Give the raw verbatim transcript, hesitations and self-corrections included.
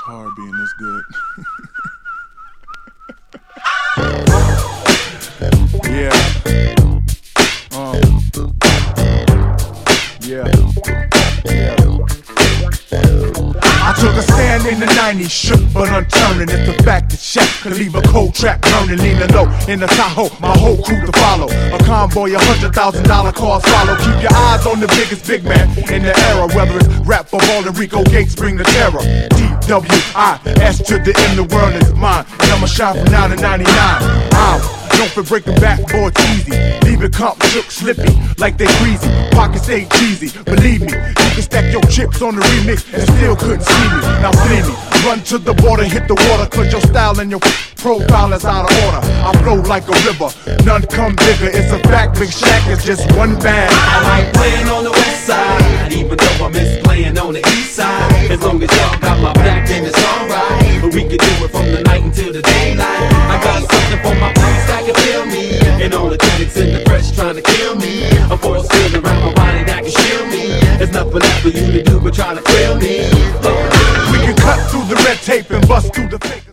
hard being this good. Yeah. Uh. Yeah. Yeah. I took a stand in the nineties, shook but unturning. It's the fact that Shaq could leave a cold trap burning, leaning low in the Tahoe, my whole crew to follow. A convoy, a hundred thousand dollar cars follow. Keep your eyes on the biggest big man in the era, whether it's rap for ball and Rico Gates bring the terror. D W I S to the M, the world is mine, and I'ma shine from now to ninety-nine. I'm known for breaking back, boy, it's easy. Leave it comp, shook, slippy, like they greasy. Pockets ain't cheesy, believe me. You can stack your chips on the remix and still couldn't see me. Now see me, run to the border, hit the water, cause your style and your profile is out of order. I flow like a river, none come bigger. It's a fact, Big Shaq is just one band. I like playing on the west side, even though I miss playing on the east side. As long as y'all got my back, then it's alright. But we can do it from the night until the daylight. I got something for my place that can feel me, and all the critics in the press trying to kill me. A force field around my body that can shield me. There's nothing left for you to do but try to kill me. We can cut through the red tape and bust through the fake.